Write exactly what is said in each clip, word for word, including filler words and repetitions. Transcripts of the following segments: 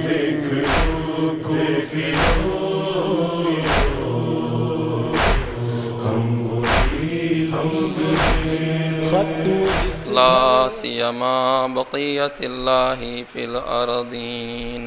ला सियमा बक़ियतिल्लाहि fill अर्दीन।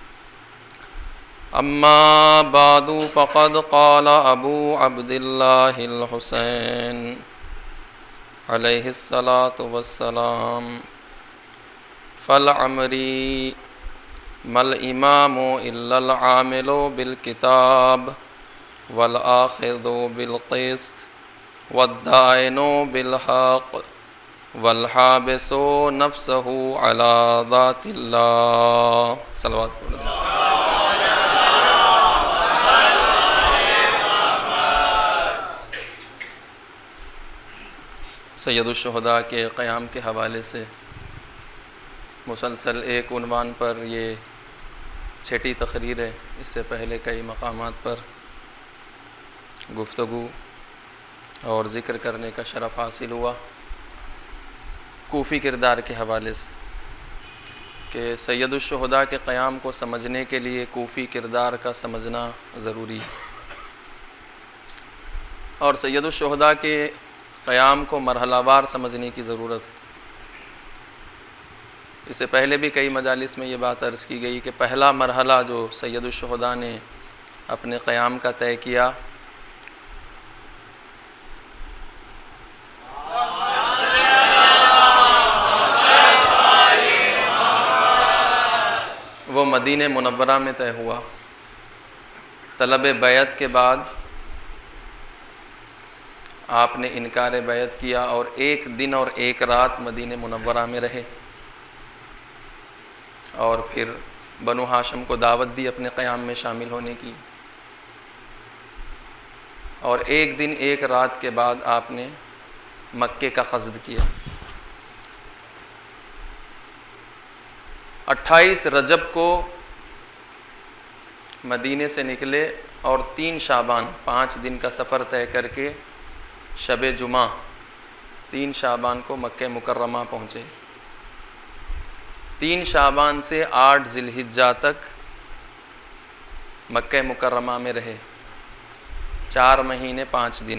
अम्मा बादु फ़क़द क़ाल अबू अब्दिल्लाहिल हुसैन अलैहिस्सलातु वस्सलाम फ़ल अमरी मल इमामु इल्लल आमिलु बिल किताब वल आखिज़ु बिल क़िस्त वद्दाइनु बिल हक़ वल हाबिसु नफ्सहु अला ज़ातिल्लाह। सल्लल्लाहु अलैहि वसल्लम। सैयदुश्शुहदा के क़याम के हवाले से मुसलसल एक उन्वान पर ये छठी तकरीर है। इससे पहले कई मकामात पर गुफ्तगू और ज़िक्र करने का शरफ़ हासिल हुआ कूफ़ी किरदार के हवाले से कि सैयदुश्शुहदा के क़याम को समझने के लिए कूफ़ी किरदार का समझना ज़रूरी है और सैयदुश्शुहदा के क़याम को मरहलावार समझने की ज़रूरत है। इससे पहले भी कई मजालिस में ये बात अर्ज़ की गई कि पहला मरहला जो सैयदुश्शुहदा ने अपने क़याम का तय किया वो मदीने मुनव्वरा में तय हुआ। तलब बैत के बाद आपने इनकार बैत किया और एक दिन और एक रात मदीने मुनव्वरा में रहे और फिर बनु हाशिम को दावत दी अपने क़याम में शामिल होने की और एक दिन एक रात के बाद आपने मक्के का क़स्द किया। अट्ठाईस रजब को मदीने से निकले और तीन शाबान पाँच दिन का सफ़र तय करके शब जुमा तीन शाबान को मक्के मुकर्रमा पहुँचे। तीन शाबान से आठ ज़िलहिज्जा तक मक्के मुकर्रमा में रहे, चार महीने पाँच दिन।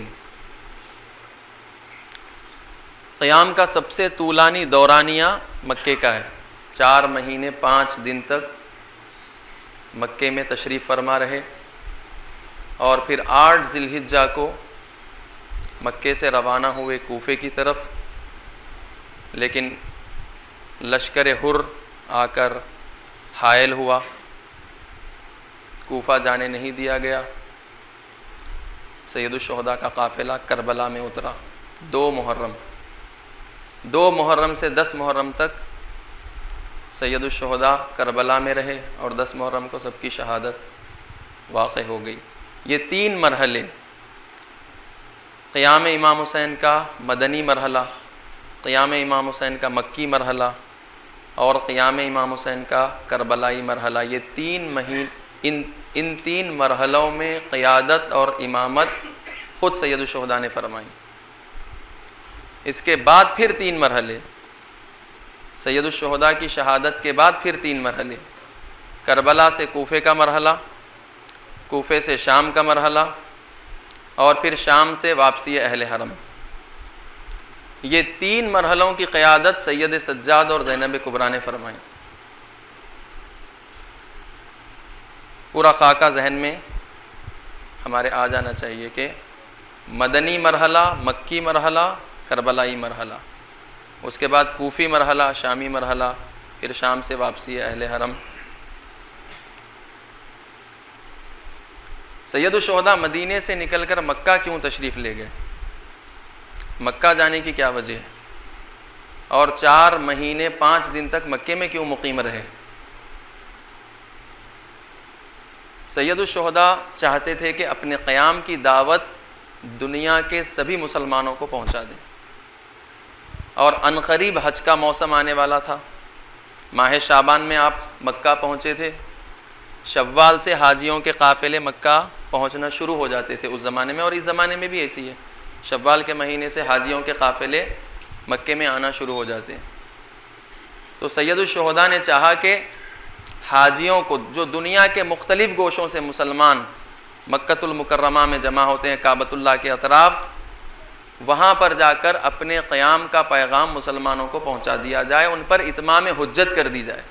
क़याम का सबसे तूलानी दौरानिया मक्के का है। चार महीने पाँच दिन तक मक्के में तशरीफ़ फरमा रहे और फिर आठ ज़िलहिज्जा को मक्के से रवाना हुए कूफ़े की तरफ, लेकिन लश्कर हुर आकर हायल हुआ, कूफ़ा जाने नहीं दिया गया। सैयदुश्शुहदा का काफ़िला करबला में उतरा। दो मुहर्रम दो मुहर्रम से दस मुहर्रम तक सैयदुश्शुहदा करबला में रहे और दस मुहर्रम को सबकी शहादत वाक़ हो गई। ये तीन मरहले, क़याम इमाम हुसैन का मदनी मरहला, क़याम इमाम हुसैन का मक्की मरहला और क़याम इमाम हुसैन का करबलाई मरहला, ये तीन महीन इन इन तीन मरहलों में क़यादत और इमामत ख़ुद सैयदुश्शुहदा ने फरमाई। इसके बाद फिर तीन मरहले, सैयदुश्शुहदा की शहादत के बाद फिर तीन मरहले, करबला से कूफ़े का मरहला, कूफ़े से शाम का मरहला और फिर शाम से वापसी अहले हरम। ये तीन मरहलों की क़यादत सैयद सज्जाद और ज़ैनब कुबरा ने फरमाई। पूरा खाका जहन में हमारे आ जाना चाहिए कि मदनी मरहला, मक्की मरहला, करबलाई मरहला, उसके बाद कूफ़ी मरहला, शामी मरहला, फिर शाम से वापसी अहले हरम। सैयदुश्शुहदा मदीने से निकलकर मक्का क्यों तशरीफ़ ले गए, मक्का जाने की क्या वजह है और चार महीने पाँच दिन तक मक्के में क्यों मुकीम रहे। सैयदुश्शुहदा चाहते थे कि अपने क़याम की दावत दुनिया के सभी मुसलमानों को पहुंचा दें और अनकरीब हज का मौसम आने वाला था। माह शाबान में आप मक्का पहुँचे थे, शव्वाल से हाजियों के काफ़िले मक्का पहुँचना शुरू हो जाते थे उस ज़माने में और इस ज़माने में भी ऐसी है। शव्वाल के महीने से हाजियों के काफ़िले मक्के में आना शुरू हो जाते हैं। तो सैयदुश्शुहदा ने चाहा कि हाजियों को, जो दुनिया के मुख्तलिफ गोशों से मुसलमान मक्कतुल मुकर्रमा में जमा होते हैं काबतुल्लाह के अतराफ़, वहाँ पर जाकर अपने क़याम का पैगाम मुसलमानों को पहुँचा दिया जाए, उन पर इत्माम हुज्जत कर दी जाए।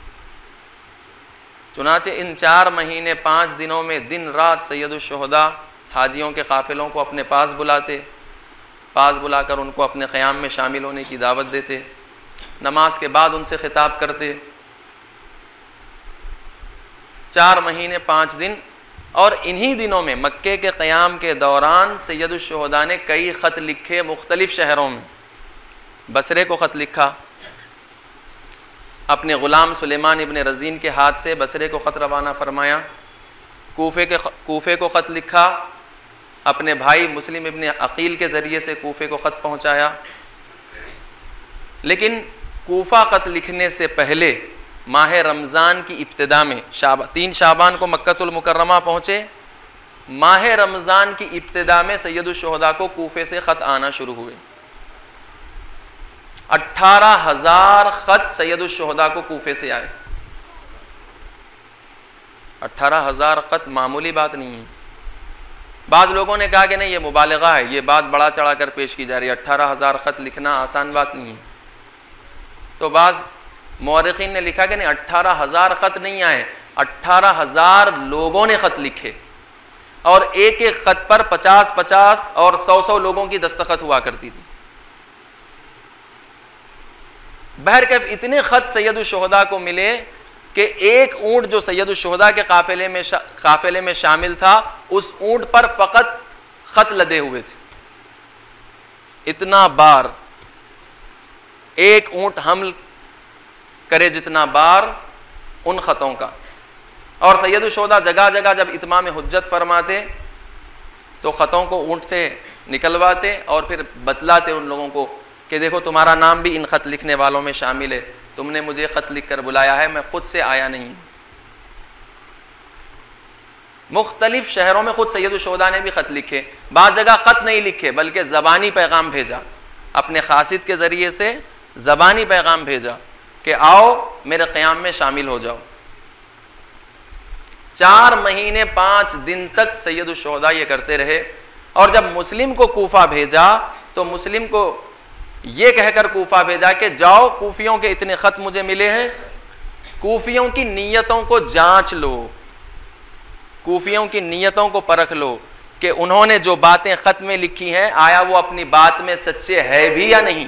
चुनाचे इन चार महीने पाँच दिनों में दिन रात सैयदुश्शुहदा हाजियों के काफ़िलों को अपने पास बुलाते, पास बुलाकर उनको अपने क़याम में शामिल होने की दावत देते, नमाज के बाद उनसे खिताब करते। चार महीने पाँच दिन, और इन्हीं दिनों में मक्के के क़याम के दौरान सैयदुश्शुहदा ने कई ख़त लिखे मुख्तलिफ़ शहरों में। बसरे को ख़त लिखा, अपने ग़ुलाम सुलेमान इब्न रज़ीन के हाथ से बसरे को ख़त रवाना फरमाया। कूफ़े के कूफ़े को ख़त लिखा, अपने भाई मुस्लिम इब्न अक़ील के ज़रिए से कूफ़े को ख़त पहुँचाया। लेकिन कूफ़ा ख़त लिखने से पहले माह रमज़ान की इब्तिदा में, शाबा तीन शाबान को मक्कतुल मुकर्रमा पहुँचे, माह रमज़ान की इब्तिदा में सैयदुश्शुहदा को कूफ़े से ख़त आना शुरू हुए। अट्ठारह हज़ार ख़त सैयदुश्शुहदा को कूफ़े से आए। अट्ठारह हज़ार ख़त मामूली बात नहीं है। बाज़ लोगों ने कहा कि नहीं, ये मुबालगा है, ये बात बढ़ा चढ़ा कर पेश की जा रही है, अट्ठारह हज़ार ख़त लिखना आसान बात नहीं है। तो बाज़ मौरिख़ीन ने लिखा कि नहीं, अट्ठारह हज़ार ख़त नहीं आए, अट्ठारह हज़ार लोगों ने ख़त लिखे, और एक एक ख़त पर पचास पचास और सौ सौ लोगों की दस्तखत हुआ करती थी। बहरकैफ इतने ख़त सैयदुश्शुहदा को मिले कि एक ऊँट जो सैयदुश्शुहदा के काफ़िले में काफ़िले में शामिल था, उस ऊँट पर फ़कत ख़त लदे हुए थे। इतना बार एक ऊँट हमल करे जितना बार उन ख़तों का। और सैयदुश्शुहदा जगह जगह जब इत्माम हुज्जत फरमाते तो ख़तों को ऊँट से निकलवाते और फिर बतलाते उन लोगों को कि देखो तुम्हारा नाम भी इन ख़त लिखने वालों में शामिल है, तुमने मुझे ख़त लिख कर बुलाया है, मैं ख़ुद से आया नहीं। मुख्तलिफ़ शहरों में ख़ुद सैयदुश्शुहदा ने भी ख़त लिखे, बाज़ जगह ख़त नहीं लिखे बल्कि ज़बानी पैगाम भेजा, अपने ख़ासिद के ज़रिए से ज़बानी पैगाम भेजा कि आओ मेरे क़याम में शामिल हो जाओ। चार महीने पाँच दिन तक सैयदुश्शुहदा ये करते रहे। और जब मुस्लिम को कूफ़ा भेजा तो मुस्लिम को ये कहकर कूफ़ा भेजा कि जाओ, कूफ़ियों के इतने ख़त मुझे मिले हैं, कूफ़ियों की नीयतों को जांच लो, कूफ़ियों की नीयतों को परख लो कि उन्होंने जो बातें ख़त में लिखी हैं आया वो अपनी बात में सच्चे है भी या नहीं।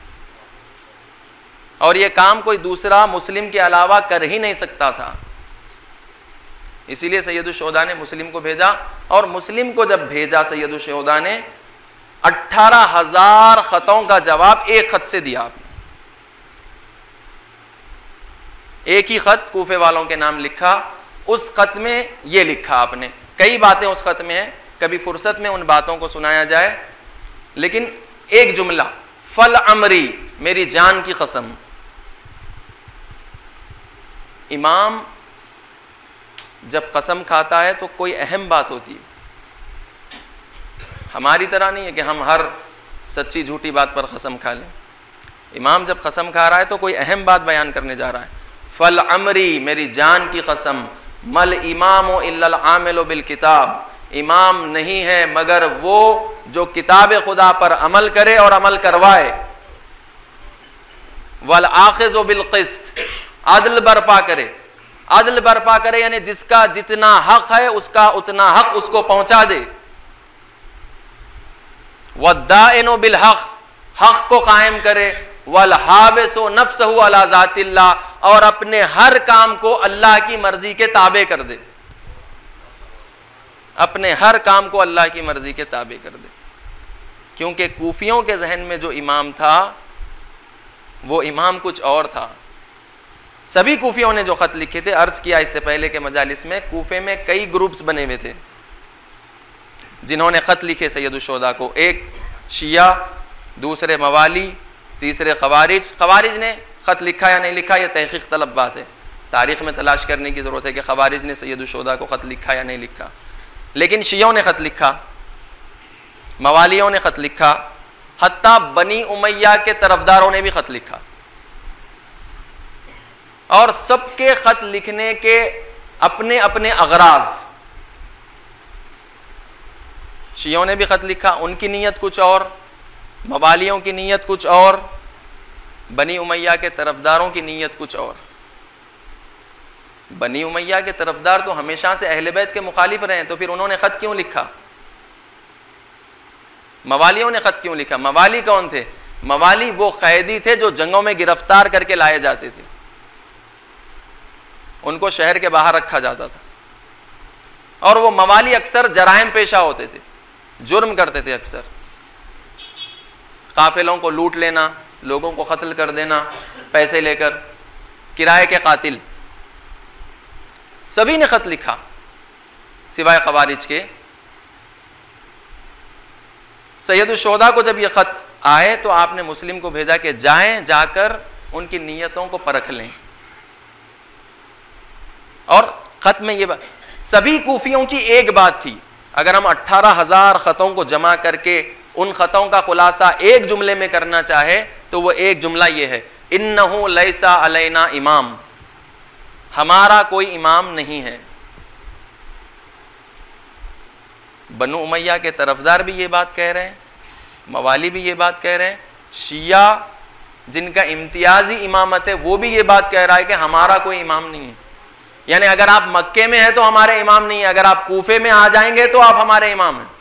और ये काम कोई दूसरा मुस्लिम के अलावा कर ही नहीं सकता था। इसीलिए सैयदुश्शुहदा ने मुस्लिम को भेजा, और मुस्लिम को जब भेजा सैयदुश्शुहदा ने अट्ठारह हजार ख़तों का जवाब एक ख़त से दिया। आपने एक ही ख़त कूफे वालों के नाम लिखा, उस ख़त में ये लिखा आपने, कई बातें उस ख़त में हैं, कभी फुर्सत में उन बातों को सुनाया जाए, लेकिन एक जुमला, फल अमरी, मेरी जान की कसम। इमाम जब कसम खाता है तो कोई अहम बात होती है, हमारी तरह नहीं है कि हम हर सच्ची झूठी बात पर कसम खा लें। इमाम जब कसम खा रहा है तो कोई अहम बात बयान करने जा रहा है। फल अमरी, मेरी जान की कसम, मल इमामो इल्लल आमिलो बिल किताब, इमाम नहीं है मगर वो जो किताब खुदा पर अमल करे और अमल करवाए। वल आखिज़ो बिल क़िस्त, अदल बर्पा करे, अदल बर्पा करे यानी जिसका जितना हक है उसका उतना हक उसको पहुंचा दे। वद्दाइनो बिल हक, हक को कायम करे। वल हाबिसो नफ्सहु अला ज़ातिल्लाह, और अपने हर काम को अल्लाह की मर्जी के ताबे कर दे, अपने हर काम को अल्लाह की मर्जी के ताबे कर दे। क्योंकि कूफियों के जहन में जो इमाम था वो इमाम कुछ और था। सभी कूफियों ने जो ख़त लिखे थे, अर्ज़ किया इससे पहले के मजालिस में, कूफे में कई ग्रुप्स बने हुए थे जिन्होंने ख़त लिखे सैयदुश्शुहदा को। एक शिया, दूसरे मवाली, तीसरे खवारिज। खवारिज ने ख़त लिखा या नहीं लिखा यह तहक़ीक़ तलब बात है, तारीख़ में तलाश करने की ज़रूरत है कि खवारिज ने सैयदुश्शुहदा को ख़त लिखा या नहीं लिखा। लेकिन शियों ने ख़त लिखा, मवालियों ने ख़त लिखा, हत्ता बनी उमैया के तरफदारों ने भी ख़त लिखा। और सबके खत लिखने के अपने अपने अगराज। शियों ने भी खत लिखा, उनकी नीयत कुछ और, मवालियों की नीयत कुछ और, बनी उमैया के तरफदारों की नीयत कुछ और। बनी उमैया के तरफदार तो हमेशा से अहले बैत के मुखालिफ रहे, तो फिर उन्होंने खत क्यों लिखा? मवालियों ने खत क्यों लिखा? मवाली कौन थे? मवाली वो कैदी थे जो जंगों में गिरफ्तार करके लाए जाते थे, उनको शहर के बाहर रखा जाता था। और वो मवाली अक्सर जराइम पेशा होते थे, जुर्म करते थे, अक्सर काफिलों को लूट लेना, लोगों को कत्ल कर देना पैसे लेकर, किराए के कातिल। सभी ने खत लिखा सिवाय खवारिज के। सैयदुल शुहदा को जब ये खत आए तो आपने मुस्लिम को भेजा कि जाएं, जाकर उनकी नीयतों को परख लें। और खत में ये बात, सभी कूफियों की एक बात थी, अगर हम अट्ठारह हजार खतों को जमा करके उन खतों का खुलासा एक जुमले में करना चाहे तो वो एक जुमला ये है, इन्नहु लैसा अलैना इमाम, हमारा कोई इमाम नहीं है। बनु उमैया के तरफदार भी ये बात कह रहे हैं, मवाली भी ये बात कह रहे हैं, शिया जिनका इम्तियाजी इमामत है वो भी ये बात कह रहा है कि हमारा कोई इमाम नहीं है। यानी अगर आप मक्के में हैं तो हमारे इमाम नहीं है, अगर आप कूफे में आ जाएंगे तो आप हमारे इमाम हैं।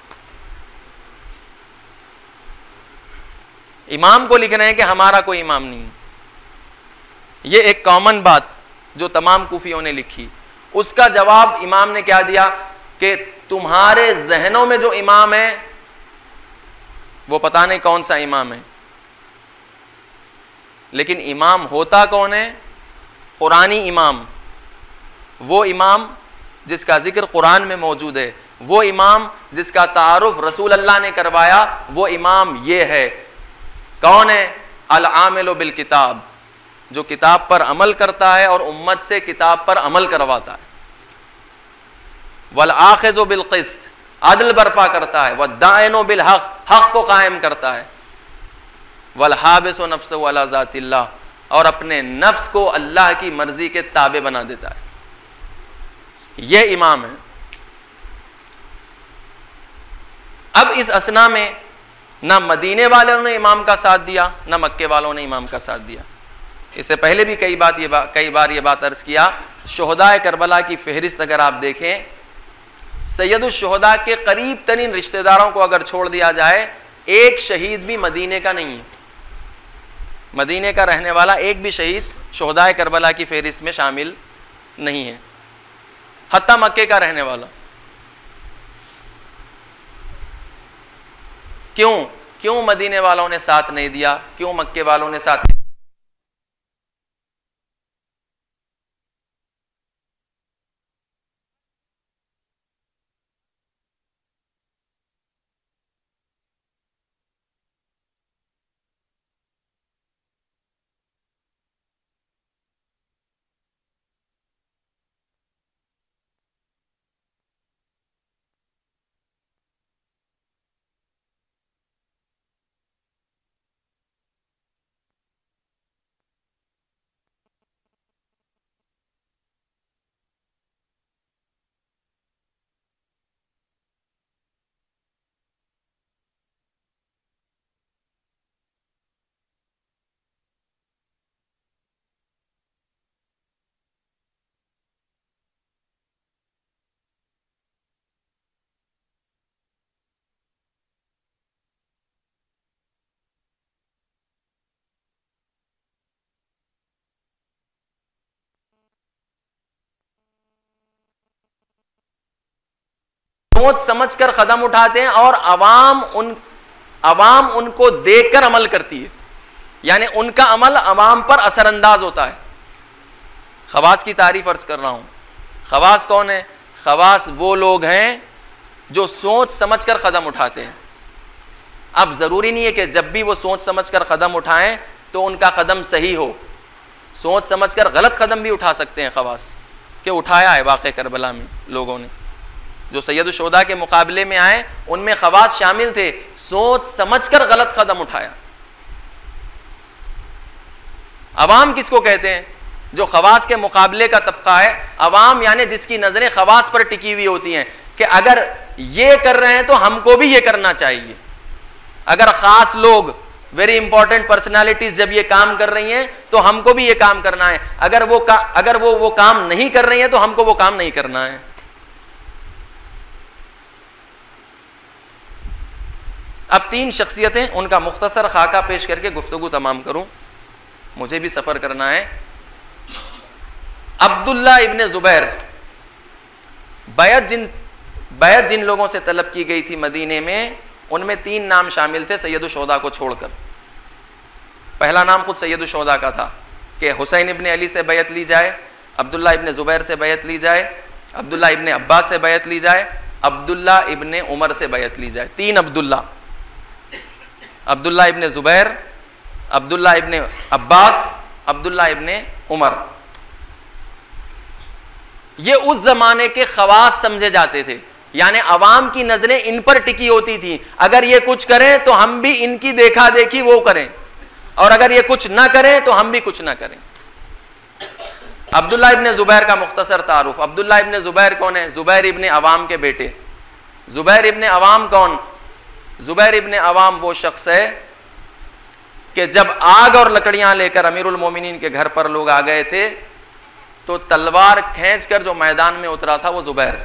इमाम को लिख रहे हैं कि हमारा कोई इमाम नहीं है। ये एक कॉमन बात जो तमाम कूफियों ने लिखी। उसका जवाब इमाम ने क्या दिया कि तुम्हारे जहनों में जो इमाम है वो पता नहीं कौन सा इमाम है, लेकिन इमाम होता कौन है? कुरानी इमाम, वो इमाम जिसका जिक्र कुरान में मौजूद है, वो इमाम जिसका तारुफ रसूल अल्लाह ने करवाया, वो इमाम ये है। कौन है? अल आमिलु बिल किताब, जो किताब पर अमल करता है और उम्मत से किताब पर अमल करवाता है। वल आखिज़ु बिल क़िस्त, अदल बर्पा करता है। वद दाइनु बिल हक़, हक़ को कायम करता है। वल हाबिसु नफ्सहु अला ज़ातिल्लाह, और अपने नफ्स को अल्लाह की मर्जी के ताबे बना देता है। ये इमाम है। अब इस असना में ना मदीने वालों ने इमाम का साथ दिया, ना मक्के वालों ने इमाम का साथ दिया। इससे पहले भी कई बात ये बा, कई बार ये बात अर्ज किया, शुहदाए करबला की फहरिस्त अगर आप देखें, सैयदुल शुहदा के करीब तरीन रिश्तेदारों को अगर छोड़ दिया जाए, एक शहीद भी मदीने का नहीं है। मदीने का रहने वाला एक भी शहीद शुहदाए करबला की फहरिस्त में शामिल नहीं है, हत्ता मक्के का रहने वाला। क्यों क्यों मदीने वालों ने साथ नहीं दिया? क्यों मक्के वालों ने साथ नहीं? सोच समझकर कदम उठाते हैं और अवाम उन अवाम उनको देखकर अमल करती है, यानी उनका अमल अवाम पर असरअंदाज होता है। खवास की तारीफ अर्ज कर रहा हूं। खवास कौन है? खवास वो लोग हैं जो सोच समझकर कदम उठाते हैं। अब जरूरी नहीं है कि जब भी वो सोच समझकर कदम उठाएं तो उनका कदम सही हो। सोच समझकर गलत कदम भी उठा सकते हैं खवास, कि उठाया है वाक़े करबला में लोगों ने। जो सैयद शुहदा के मुकाबले में आए उनमें खवास शामिल थे, सोच समझकर गलत कदम उठाया। अवाम किसको कहते हैं? जो खवास के मुकाबले का तबका है। अवाम यानी जिसकी नजरें खवास पर टिकी हुई होती हैं कि अगर ये कर रहे हैं तो हमको भी ये करना चाहिए। अगर खास लोग, वेरी इंपॉर्टेंट पर्सनालिटीज जब ये काम कर रही हैं तो हमको भी ये काम करना है। अगर वो का, अगर वो वो काम नहीं कर रही हैं तो हमको वो काम नहीं करना है। अब तीन शख्सियतें, उनका मुख्तसर खाका पेश करके गुफ्तगू तमाम करूं, मुझे भी सफर करना है। अब्दुल्ला इब्ने जुबैर, बैत जिन बैत जिन लोगों से तलब की गई थी मदीने में, उनमें तीन नाम शामिल थे सैयदुल शुहदा को छोड़कर। पहला नाम खुद सैयदुल शुहदा का था कि हुसैन इब्ने अली से बैत ली जाए, अब्दुल्ला इब्ने जुबैर से बैत ली जाए, अब्दुल्ला इब्ने अब्बास से बैत ली जाए, अब्दुल्ला इब्ने उमर से बैत ली जाए। तीन अब्दुल्ला, अब्दुल्ला इब्ने जुबैर, अब्दुल्ला इब्ने अब्बास, अब्दुल्ला इब्ने उमर। ये उस जमाने के खवास समझे जाते थे, यानी अवाम की नजरें इन पर टिकी होती थी। अगर ये कुछ करें तो हम भी इनकी देखा देखी वो करें, और अगर ये कुछ ना करें तो हम भी कुछ ना करें। अब्दुल्ला इब्ने जुबैर का मुख्तसर तारुफ। अब्दुल्ला इब्ने जुबैर कौन है? जुबैर इब्ने अवाम के बेटे। जुबैर इब्ने अवाम कौन? जुबैर इब्ने अवाम वो शख्स है कि जब आग और लकड़ियां लेकर अमीरुल मोमिनीन के घर पर लोग आ गए थे तो तलवार खींचकर जो मैदान में उतरा था वो जुबैर,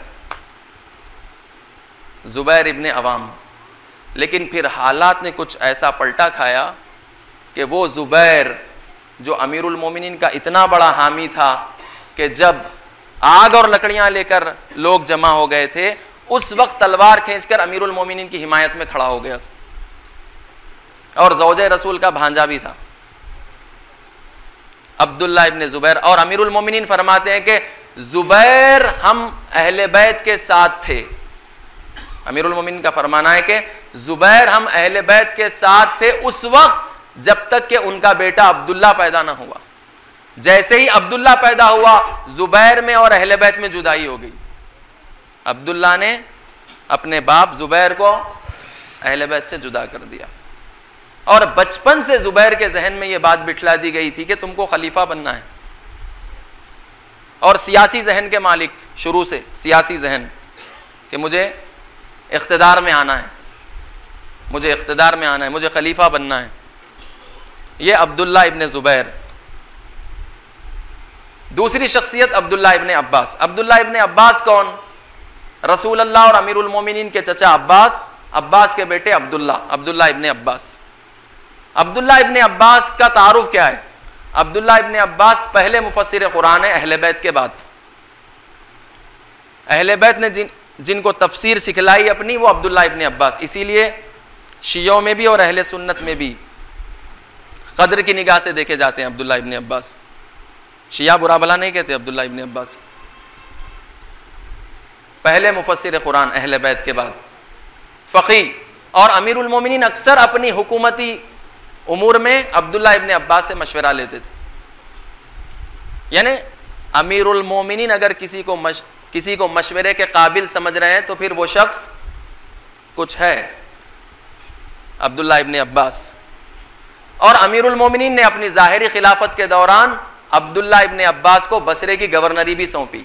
जुबैर इब्ने अवाम। लेकिन फिर हालात ने कुछ ऐसा पलटा खाया कि वो जुबैर जो अमीरुल मोमिनीन का इतना बड़ा हामी था कि जब आग और लकड़ियां लेकर लोग जमा हो गए थे उस वक्त तलवार खींचकर अमीरुल मोमिनीन की हिमायत में खड़ा हो गया था, और ज़ौजे रसूल का भांजा भी था अब्दुल्ला इब्ने जुबैर। और अमीरुल मोमिनीन फरमाते हैं कि जुबैर हम अहले बैत के साथ थे। अमीरुल मोमिनीन का फरमाना है कि जुबैर हम अहले बैत के साथ थे उस वक्त जब तक कि उनका बेटा अब्दुल्ला पैदा ना हुआ। जैसे ही अब्दुल्ला पैदा हुआ जुबैर में और अहले बैत में जुदाई हो गई। अब्दुल्ला ने अपने बाप जुबैर को अहले बैत से जुदा कर दिया, और बचपन से जुबैर के जहन में यह बात बिठला दी गई थी कि तुमको खलीफा बनना है, और सियासी जहन के मालिक, शुरू से सियासी जहन कि मुझे इख्तिदार में आना है, मुझे इख्तिदार में आना है, मुझे खलीफा बनना है। यह अब्दुल्ला इब्ने जुबैर। दूसरी शख्सियत अब्दुल्ला इब्ने अब्बास। अब्दुल्ला इब्ने अब्बास कौन? रसूल अल्लाह और अमीरुल मोमिनीन के चचा अब्बास, अब्बास के बेटे अब्दुल्ला, अब्दुल्ला इब्ने अब्बास। अब्दुल्ला इब्ने अब्बास का तारुफ क्या है? अब्दुल्ला इब्ने अब्बास पहले मुफस्सिर कुरान है अहले बैत के बाद। अहले बैत ने जिन जिनको तफसीर सिखलाई अपनी वो अब्दुल्ला इब्ने अब्बास। इसीलिए शियों में भी और अहले सुन्नत में भी कद्र की निगाह से देखे जाते हैं अब्दुल्ला इब्ने अब्बास। शिया बुरा भला नहीं कहते अब्दुल्ला इब्ने अब्बास। पहले मुफस्सिर कुरान अहले बैत के बाद फ़क़ी और अमीरुल मोमिनीन अक्सर अपनी हुकूमती उमूर में अब्दुल्ला इब्ने अब्बास से मशवरा लेते थे। यानी अमीरुल मोमिनीन अगर किसी को मश, किसी को मशवरे के काबिल समझ रहे हैं तो फिर वो शख्स कुछ है, अब्दुल्ला इब्ने अब्बास। और अमीरुल मोमिनीन ने अपनी ज़ाहिरी खिलाफत के दौरान अब्दुल्ला इब्ने अब्बास को बसरे की गवर्नरी भी सौंपी,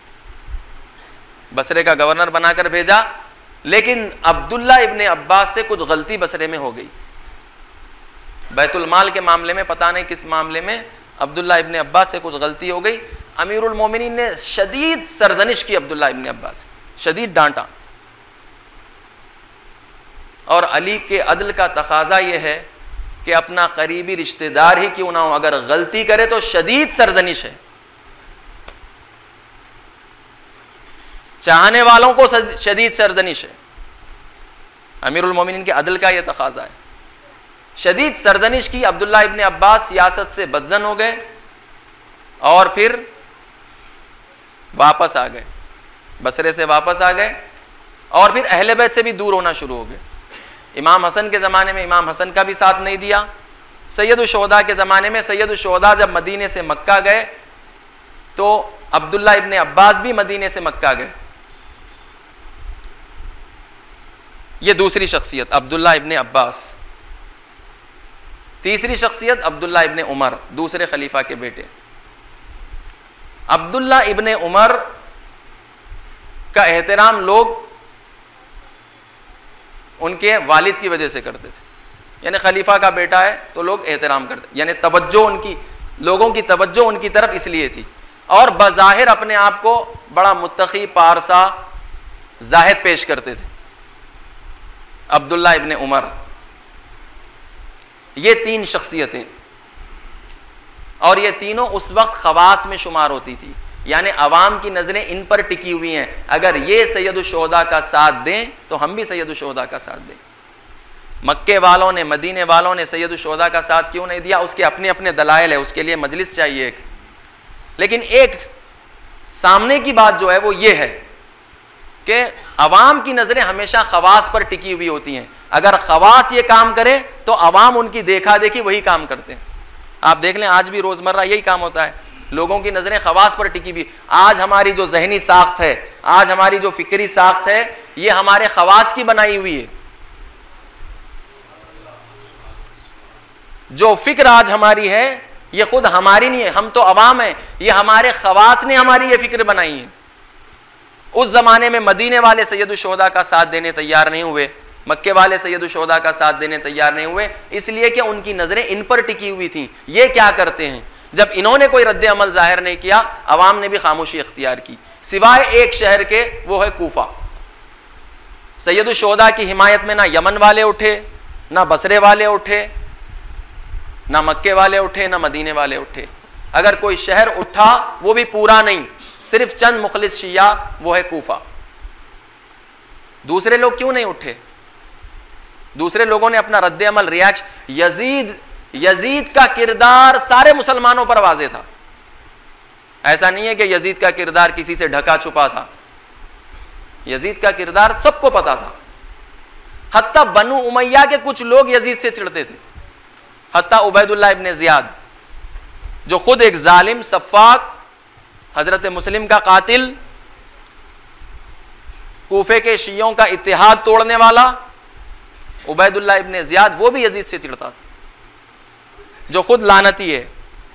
बसरे का गवर्नर बनाकर भेजा। लेकिन अब्दुल्ला इब्ने अब्बास से कुछ गलती बसरे में हो गई। बैतुल माल के मामले में, पता नहीं किस मामले में, अब्दुल्ला इब्ने अब्बास से कुछ गलती हो गई। अमीरुल मोमिनीन ने शदीद सरजनिश की अब्दुल्ला इब्ने अब्बास, शदीद डांटा। और अली के अदल का तकाजा यह है कि अपना करीबी रिश्तेदार ही क्यों ना हो, अगर गलती करे तो शदीद सरजनिश है। चाहने वालों को शदीद सरजनिश है। अमीरुल मोमिनीन के अदल का यह तकाजा है। शदीद सरजनिश की। अब्दुल्ला इब्ने अब्बास सियासत से बदजन हो गए और फिर वापस आ गए, बसरे से वापस आ गए, और फिर अहले बैत से भी दूर होना शुरू हो गए। इमाम हसन के ज़माने में इमाम हसन का भी साथ नहीं दिया। सैयदुल शुहदा के ज़माने में सैयदुल शुहदा जब मदीने से मक्का गए तो अब्दुल्ला इब्ने अब्बास भी मदीने से मक्का गए। ये दूसरी शख्सियत अब्दुल्ला इब्ने अब्बास। तीसरी शख्सियत अब्दुल्ला इब्ने उमर, दूसरे खलीफा के बेटे। अब्दुल्ला इब्ने उमर का एहतराम लोग उनके वालिद की वजह से करते थे, यानी खलीफा का बेटा है तो लोग एहतराम करते, यानी तवज्जो उनकी, लोगों की तवज्जो उनकी तरफ इसलिए थी, और बज़ाहिर अपने आप को बड़ा मुत्तकी पारसा जाहिद पेश करते थे। अब्दुल्ला इब्ने उमर, ये तीन शख्सियतें, और ये तीनों उस वक्त खवास में शुमार होती थी, यानी अवाम की नजरें इन पर टिकी हुई हैं, अगर ये सैयदुश्शुहदा का साथ दें तो हम भी सैयदुश्शुहदा का साथ दें। मक्के वालों ने, मदीने वालों ने सैयदुश्शुहदा का साथ क्यों नहीं दिया, उसके अपने अपने दलाइल है, उसके लिए मजलिस चाहिए एक, लेकिन एक सामने की बात जो है वो ये है कि अवाम की नजरें हमेशा खवास पर टिकी हुई होती हैं, अगर खवास ये काम करे तो अवाम उनकी देखा देखी वही काम करते हैं। आप देख लें आज भी रोजमर्रा यही काम होता है, लोगों की नजरें खवास पर टिकी हुई। आज हमारी जो जहनी साख्त है, आज हमारी जो फिक्री साख्त है, ये हमारे खवास की बनाई हुई है। जो फिक्र आज हमारी है ये खुद हमारी नहीं है, हम तो अवाम है, ये हमारे खवास ने हमारी ये फिक्र बनाई है। उस जमाने में मदीने वाले सैयदुश्शुहदा का साथ देने तैयार नहीं हुए, मक्के वाले सैयदुश्शुहदा का साथ देने तैयार नहीं हुए, इसलिए कि उनकी नजरें इन पर टिकी हुई थी। ये क्या करते हैं, जब इन्होंने कोई रद्द अमल जाहिर नहीं किया, अवाम ने भी खामोशी इख्तियार की, सिवाय एक शहर के, वो है कूफा। सैयदुश्शुहदा की हिमायत में ना यमन वाले उठे, ना बसरे वाले उठे, ना मक्के वाले उठे, ना मदीने वाले उठे। अगर कोई शहर उठा वो भी पूरा नहीं, सिर्फ चंद मुखलिस शिया, वो है कूफा। दूसरे लोग क्यों नहीं उठे? दूसरे लोगों ने अपना रद्द अमल, रिएक्शन, यजीद यजीद का किरदार सारे मुसलमानों पर वाज़े था। ऐसा नहीं है कि यजीद का किरदार किसी से ढका छुपा था, यजीद का किरदार सबको पता था। हत्ता बनु उमैया के कुछ लोग यजीद से चिढ़ते थे, हत्ता उबैदुल्लाह इब्ने ज़ियाद जो खुद एक जालिम, सफ़ाक, हजरत मुस्लिम का कातिल, कूफे के शियों का इत्तेहाद तोड़ने वाला उबैदुल्लाह इब्ने ज़ियाद, वो भी यजीद से चिढ़ता था, जो खुद लानती है।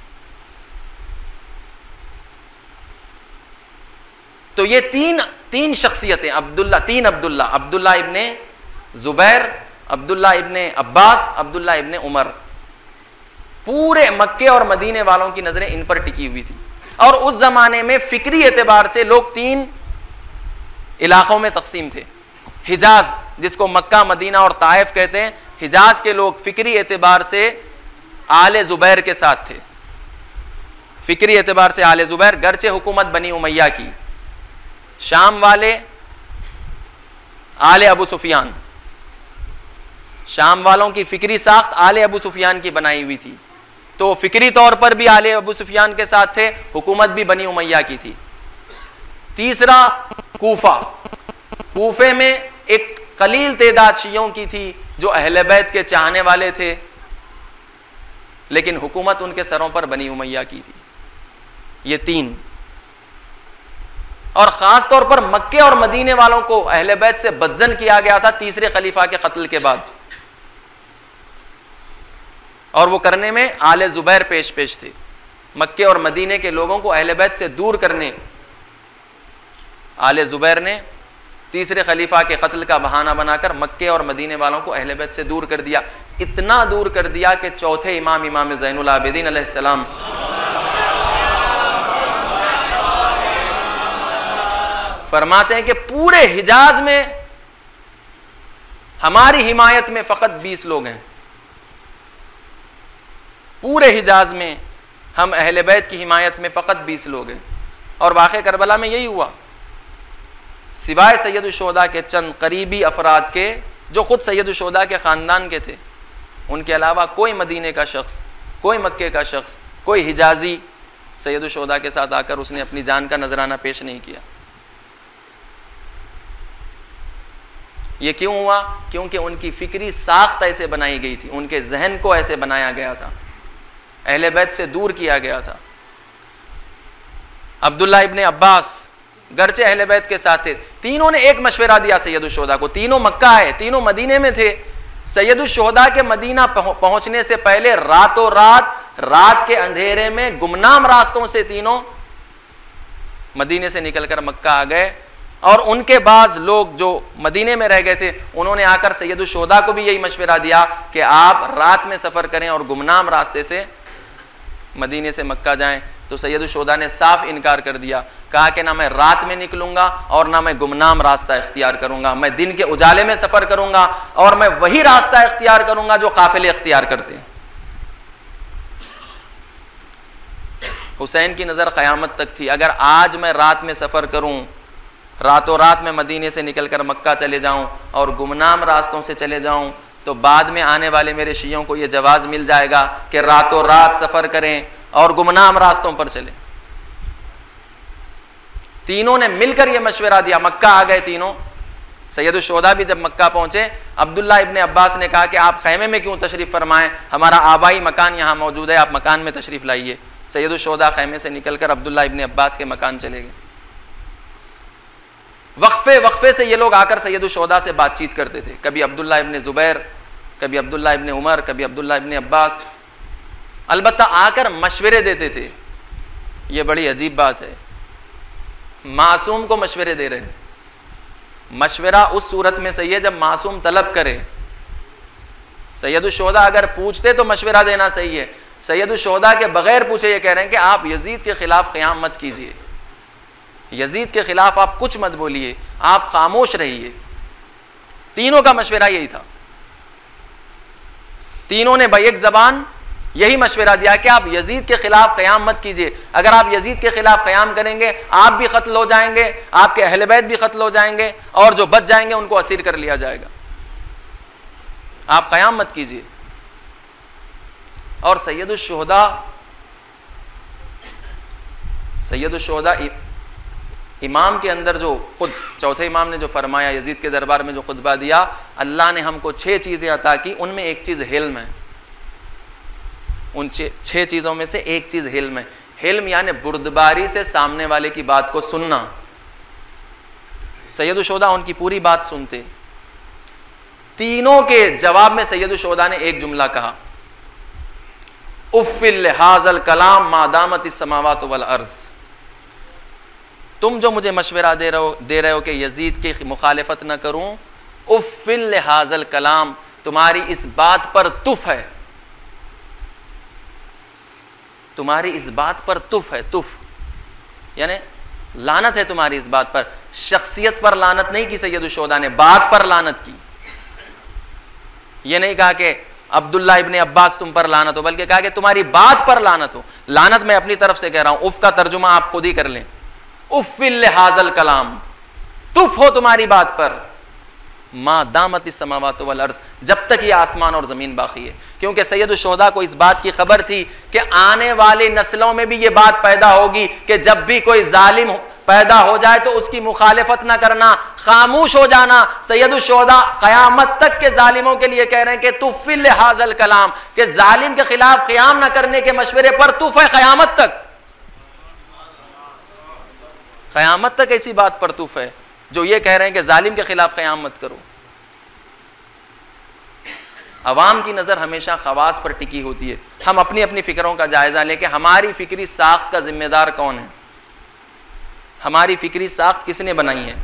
तो ये तीन तीन शख्सियतें, अब्दुल्ला, तीन अब्दुल्ला, अब्दुल्ला इब्ने जुबैर, अब्दुल्ला इब्ने अब्बास, अब्दुल्ला इब्ने उमर, पूरे मक्के और मदीने वालों की नजरें इन पर टिकी हुई थी। और उस जमाने में फिक्री एतबार से लोग तीन इलाकों में तकसीम थे। हिजाज, जिसको मक्का, मदीना और ताइफ कहते हैं, हिजाज के लोग फिक्री एतबार से आले जुबैर के साथ थे। फिक्री एतबार से आले जुबैर, गर्चे हुकूमत बनी उमैया की। शाम वाले आले अबू सुफियान, शाम वालों की फिक्री साख्त आले अबू सुफियान की बनाई हुई थी, तो फिक्री तौर पर भी आले अबू सुफियान के साथ थे, हुकूमत भी बनी उमैया की थी। तीसरा कूफा, कूफे में एक कलील तेदाद शियों की थी जो अहले बैत के चाहने वाले थे, लेकिन हुकूमत उनके सरों पर बनी उमैया की थी। ये तीन, और खास तौर पर मक्के और मदीने वालों को अहले बैत से बदजन किया गया था तीसरे खलीफा के कत्ल के बाद, और वो करने में आले जुबैर पेश पेश थे। मक्के और मदीने के लोगों को अहले बैत से दूर करने आले जुबैर ने तीसरे खलीफा के कत्ल का बहाना बनाकर मक्के और मदीने वालों को अहले बैत से दूर कर दिया। इतना दूर कर दिया कि चौथे इमाम, इमाम ज़ैनुल आबिदीन अलैहिस्सलाम, फरमाते हैं कि पूरे हिजाज में हमारी हिमायत में फकत बीस लोग हैं। पूरे हिजाज में हम अहले बैत की हिमायत में फकत बीस लोग हैं। और वाक़े करबला में यही हुआ, सिवाय सैयदुश्शुहदा के चंद करीबी अफराद के जो खुद सैयदुश्शुहदा के ख़ानदान के थे, उनके अलावा कोई मदीने का शख्स, कोई मक्के का शख्स, कोई हिजाजी सैयदुश्शुहदा के साथ आकर उसने अपनी जान का नजराना पेश नहीं किया। ये क्यों हुआ? क्योंकि उनकी फिक्री साख्त ऐसे बनाई गई थी, उनके जहन को ऐसे बनाया गया था, अहले बैत से दूर किया गया था। अब्दुल्ला इब्ने अब्बास गर्चे अहले बैत के साथ थे, तीनों ने एक मशवरा दिया सैयदुश्शुहदा को। तीनों मक्का है, तीनों मदीने में थे। सैयदुश्शुहदा के मदीना पहुंचने से पहले रातों रात, रात के अंधेरे में गुमनाम रास्तों से तीनों मदीने से निकलकर मक्का आ गए। और उनके बाद लोग जो मदीने में रह गए थे उन्होंने आकर सैयदुल शुहदा को भी यही मशवरा दिया कि आप रात में सफ़र करें और गुमनाम रास्ते से मदीने से मक्का जाएं। तो सैयदुल शुहदा ने साफ इनकार कर दिया, कहा कि ना मैं रात में निकलूंगा और ना मैं गुमनाम रास्ता इख्तियार करूंगा, मैं दिन के उजाले में सफ़र करूंगा और मैं वही रास्ता इख्तियार करूंगा जो काफिले इख्तियार करते हैं। हुसैन की नज़र क़यामत तक थी, अगर आज मैं रात में सफ़र करूं, रातों रात में मदीने से निकलकर मक्का चले जाऊं और गुमनाम रास्तों से चले जाऊं, तो बाद में आने वाले मेरे शियों को यह जवाज़ मिल जाएगा कि रातों रात सफ़र करें और गुमनाम रास्तों पर चलें। तीनों ने मिलकर यह मशवरा दिया, मक्का आ गए तीनों। सैयदुल शुहदा भी जब मक्का पहुंचे, अब्दुल्ला इब्ने अब्बास ने कहा कि आप खैमे में क्यों तशरीफ़ फरमाएं, हमारा आबाई मकान यहाँ मौजूद है, आप मकान में तशरीफ़ लाइए। सैयदुल शुहदा खैमे से निकलकर अब्दुल्ला इब्ने अब्बास के मकान चले गए। वक्फे वक्फे से ये लोग आकर सैयदुल शुहदा से बातचीत करते थे, कभी अब्दुल्ला इब्ने ज़ुबैर, कभी अब्दुल्ला इब्ने उमर, कभी अब्दुल्ला इब्ने अब्बास, अलबत्ता आकर मशवरे देते थे। ये बड़ी अजीब बात है, मासूम को मशवरे दे रहे हैं। मशवरा उस सूरत में सही है जब मासूम तलब करे। सैयदुल शुहदा अगर पूछते तो मशवरा देना सही है, सैयदुल शुहदा के बगैर पूछे ये कह रहे हैं कि आप यजीद के खिलाफ क़याम मत कीजिए, यजीद के खिलाफ आप कुछ मत बोलिए, आप खामोश रहिए। तीनों का मशवरा यही था, तीनों ने बैक ज़बान यही मशवरा दिया कि आप यजीद के खिलाफ क़याम मत कीजिए। अगर आप यजीद के खिलाफ क़याम करेंगे आप भी कत्ल हो जाएंगे, आपके अहले बैत भी कत्ल हो जाएंगे और जो बच जाएंगे उनको असीर कर लिया जाएगा, आप क़याम मत कीजिए। और सैयदुल शुहदा सैयदुल शुहदा इमाम के अंदर जो खुद चौथे इमाम ने जो फरमाया, यजीद के दरबार में जो खुतबा दिया, अल्लाह ने हमको छह चीज़ें अता की, उनमें एक चीज़ हिल्म है। उन छह चीज़ों में से एक चीज़ हिल्म है। हिल्म यानी बुर्दबारी से सामने वाले की बात को सुनना। सैयदुल शुहदा उनकी पूरी बात सुनते। तीनों के जवाब में सैयदुल शुहदा ने एक जुमला कहा, उफ़्फ़िल हाज़ल कलाम मादामत इस्समावात वल अर्ज़। तुम जो मुझे मशवरा दे रहे हो दे रहे हो कि यजीद की मुखालिफत न करूं, उफ़्फ़िल हाज़ल कलाम, तुम्हारी इस बात पर तुफ है, तुम्हारी इस बात पर तुफ है। तुफ यानी लानत है तुम्हारी इस बात पर। शख्सियत पर लानत नहीं की सैयदुल शुहदा ने, बात पर लानत की। यह नहीं कहा कि अब्दुल्ला इब्ने अब्बास तुम पर लानत हो, बल्कि कहा कि तुम्हारी बात पर लानत हो। लानत मैं अपनी तरफ से कह रहा हूं, उफ का तर्जुमा आप खुद ही कर लें। उफ़्फ़िल हाज़ल कलाम, तुफ हो तुम्हारी बात पर, मा दामत इस्समावात वल अर्ज़, जब तक ये आसमान और ज़मीन बाकी है। क्योंकि सैयदुल शुहदा को इस बात की खबर थी कि आने वाली नस्लों में भी ये बात पैदा होगी कि जब भी कोई जालिम पैदा हो जाए तो उसकी मुखालिफत ना करना, खामोश हो जाना। सैयदुल शुहदा क़यामत तक के जालिमों के लिए कह रहे हैं कि तुफ़्फ़िल हाज़ल कलाम, कि जालिम के खिलाफ क़याम ना करने के मशवरे पर तुफ़ है क़यामत तक। क़यामत तक ऐसी बात पर तुफ़ है जो ये कह रहे हैं कि जालिम के खिलाफ क़याम मत करो। अवाम की नज़र हमेशा खवास पर टिकी होती है। हम अपनी अपनी फ़िक्रों का जायज़ा लें कि हमारी फ़िक्री साख्त का ज़िम्मेदार कौन है, हमारी फ़िक्री साख्त किसने बनाई है,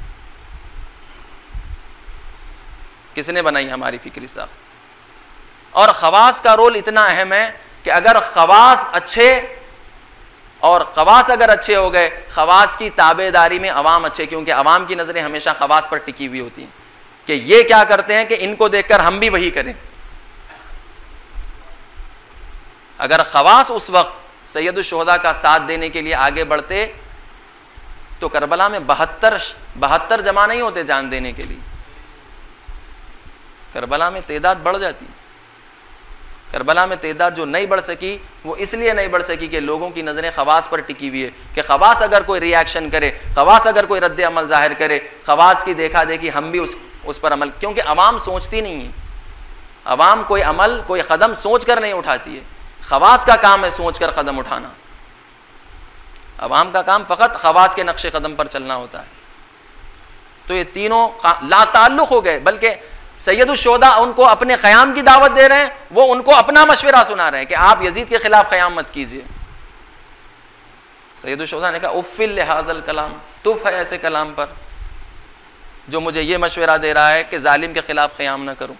किसने बनाई हमारी फ़िक्री साख्त। और खवास का रोल इतना अहम है कि अगर खवास अच्छे और खवास अगर अच्छे हो गए, खवास की ताबेदारी में अवाम अच्छे, क्योंकि अवाम की नज़रें हमेशा खवास पर टिकी हुई होती हैं कि ये क्या करते हैं कि इनको देखकर हम भी वही करें। अगर खवास उस वक्त सैयदुल शुहदा का साथ देने के लिए आगे बढ़ते तो करबला में बहत्तर बहत्तर जमा नहीं होते जान देने के लिए, करबला में तेदाद बढ़ जाती। करबला में तेदाद जो नहीं बढ़ सकी वो इसलिए नहीं बढ़ सकी कि लोगों की नज़रें खवास पर टिकी हुई है कि खवास अगर कोई रिएक्शन करे, खवास अगर कोई रद्द अमल जाहिर करे, खवास की देखा देखी हम भी उस उस पर अमल, क्योंकि अवाम सोचती नहीं है। अवाम कोई अमल कोई कदम सोच कर नहीं उठाती है, खवास का काम है सोच कर कदम उठाना। अवाम का काम फ़कत खवास के नक्शे कदम पर चलना होता है। तो ये तीनों लाताल्लुक़ हो गए, बल्कि सैयदुल शुहदा उनको अपने क़याम की दावत दे रहे हैं, वो उनको अपना मशवरा सुना रहे हैं कि आप यजीद के खिलाफ क़याम मत कीजिए। सैयद शुहदा ने कहा उफ़िल लिहाज़ल कलाम, तुफ़ है ऐसे कलाम पर जो मुझे ये मशवरा दे रहा है कि जालिम के खिलाफ क़याम ना करूं।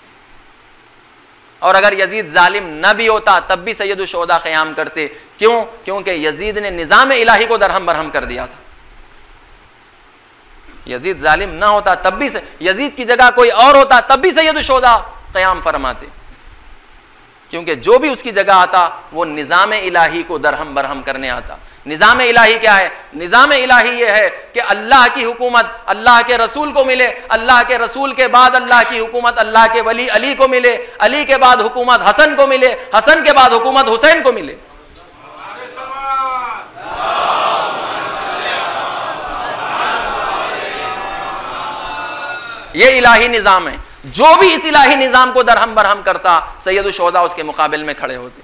और अगर यजीद जालिम न भी होता तब भी सैयद शुहदा क़याम करते। क्यों? क्योंकि यजीद ने निज़ाम इलाही को दरहम बरहम कर दिया था। यजीद जालिम ना होता तब भी, यजीद की जगह कोई और होता तब भी सैयद शुहदा क़याम फरमाते, क्योंकि जो भी उसकी जगह आता वो निज़ाम इलाही को दरहम बरहम करने आता। निज़ाम इलाही क्या है? निज़ाम इलाही ये है कि अल्लाह की हुकूमत अल्लाह के रसूल को मिले, अल्लाह के रसूल के बाद अल्लाह की हुकूमत अल्लाह के वली अली को मिले, अली के बाद हुकूमत हसन को मिले, हसन के बाद हुकूमत हुसैन को मिले। ये इलाही निज़ाम है। जो भी इस इलाही निज़ाम को दरहम बरहम करता सैयद शुहदा उसके मुकाबले में खड़े होते,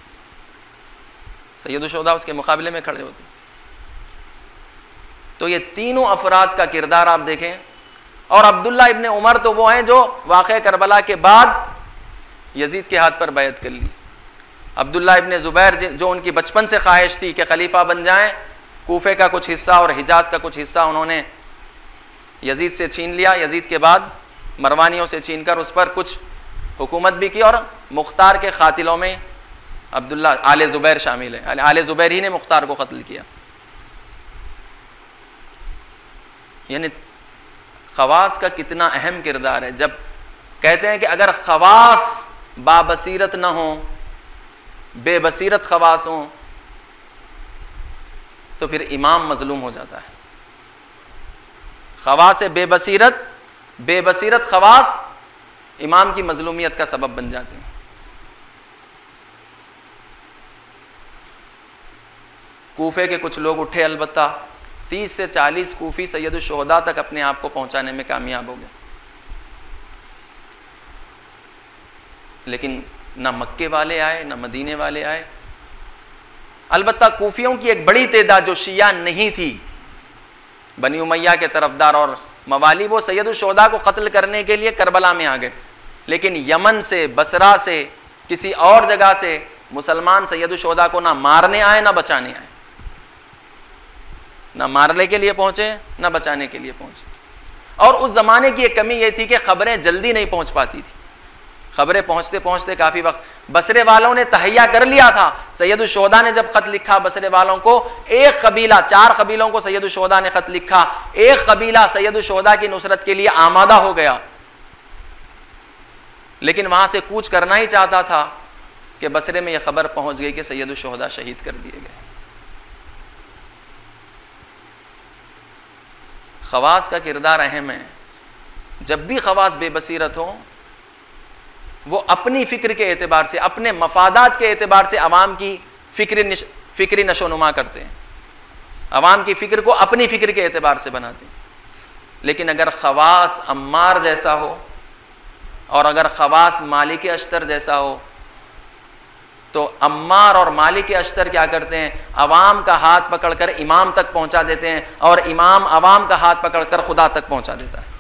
सैयद शुहदा उसके मुकाबले में खड़े होते। तो ये तीनों अफराद का किरदार आप देखें। और अब्दुल्ला इब्ने उमर तो वो हैं जो वाक़े करबला के बाद यजीद के हाथ पर बैत कर ली। अब्दुल्ला इब्ने ज़ुबैर जो उनकी बचपन से ख्वाहिश थी कि खलीफा बन जाएं, कूफे का कुछ हिस्सा और हिजाज का कुछ हिस्सा उन्होंने यजीद से छीन लिया। यजीद के बाद मरवानियों से छीनकर उस पर कुछ हुकूमत भी की और मुख्तार के कातिलों में अब्दुल्ला आले ज़ुबैर शामिल है। आले ज़ुबैर ही ने मुख्तार को कत्ल किया। यानी खवास का कितना अहम किरदार है। जब कहते हैं कि अगर खवास बाबसीरत ना हो, बेबसीरत खवास हो, तो फिर इमाम मजलूम हो जाता है। खवास बेबसीरत बेबसीरत खवास इमाम की मजलूमियत का सबब बन जाते हैं। कूफे के कुछ लोग उठे, अलबत्ता तीस से चालीस कूफी सैयद शुहदा तक अपने आप को पहुंचाने में कामयाब हो गए, लेकिन ना मक्के वाले आए ना मदीने वाले आए। अलबत्ता कूफियों की एक बड़ी तादाद जो शिया नहीं थी, बनी उमैया के तरफदार और मवाली, वो सैयद शुहदा को कत्ल करने के लिए करबला में आ गए। लेकिन यमन से, बसरा से, किसी और जगह से मुसलमान सैयद शुहदा को ना मारने आए ना बचाने आए, ना मारने के लिए पहुंचे ना बचाने के लिए पहुंचे। और उस जमाने की एक कमी यह थी कि खबरें जल्दी नहीं पहुंच पाती थी। खबरें पहुंचते पहुंचते काफी वक्त, बसरे वालों ने तहैया कर लिया था। सैयद शुहदा ने जब खत लिखा बसरे वालों को, एक कबीला, चार कबीलों को सैयद शुहदा ने खत लिखा, एक कबीला सैयद शुहदा की नुसरत के लिए आमादा हो गया, लेकिन वहां से कूच करना ही चाहता था कि बसरे में यह खबर पहुंच गई कि सैयद शुहदा शहीद कर दिए गए। खवास का किरदार अहम है। जब भी खवास बेबसीरत हो, वो अपनी फिक्र के एतबार से, अपने मफादात के एतबार से अवाम की फिक्र निश, फिक्री नशोनुमा करते हैं, अवाम की फिक्र को अपनी फिक्र के एतबार से बनाते हैं। लेकिन अगर खवास अम्मार जैसा हो और अगर खवास मालिक अश्तर जैसा हो, तो अम्मार और मालिक अश्तर क्या करते हैं? अवाम का हाथ पकड़कर इमाम तक पहुंचा देते हैं और इमाम अवाम का हाथ पकड़कर खुदा तक पहुंचा देता है।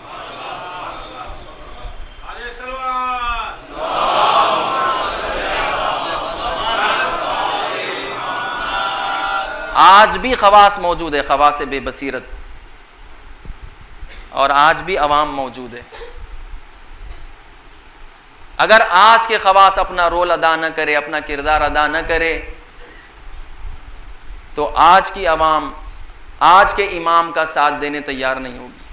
आज भी खवास मौजूद है, खवास बेबसीरत, और आज भी अवाम मौजूद है। अगर आज के खवास अपना रोल अदा न करे, अपना किरदार अदा न करे, तो आज की अवाम आज के इमाम का साथ देने तैयार नहीं होगी।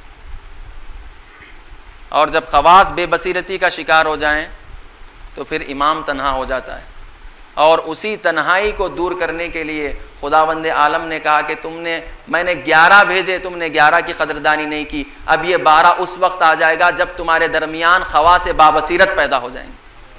और जब खवास बेबसीरती का शिकार हो जाएं, तो फिर इमाम तन्हा हो जाता है। और उसी तन्हाई को दूर करने के लिए खुदावंद आलम ने कहा कि तुमने मैंने ग्यारह भेजे, तुमने ग्यारह की कदरदानी नहीं की। अब ये बारह उस वक्त आ जाएगा जब तुम्हारे दरमियान खवास बाबसीरत पैदा हो जाएंगे।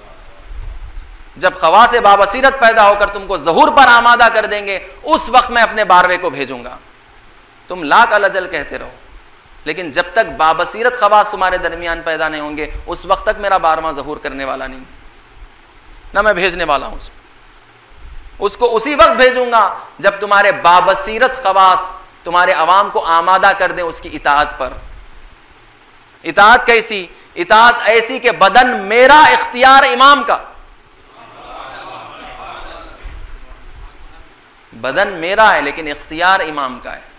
जब खवास बाबसीरत पैदा होकर तुमको ज़हूर पर आमादा कर देंगे, उस वक्त मैं अपने बारहवें को भेजूंगा। तुम लाख अलजल कहते रहो, लेकिन जब तक बाबसीरत खवास तुम्हारे दरमियान पैदा नहीं होंगे, उस वक्त तक मेरा बारहवां ज़हूर करने वाला नहीं, ना मैं भेजने वाला हूं उसको। उसको उसी वक्त भेजूंगा जब तुम्हारे बाबसीरत खवास तुम्हारे अवाम को आमादा कर दें उसकी इताअत पर। इताअत कैसी? इताअत ऐसी कि बदन मेरा, इख्तियार इमाम का। बदन मेरा है लेकिन इख्तियार इमाम का है।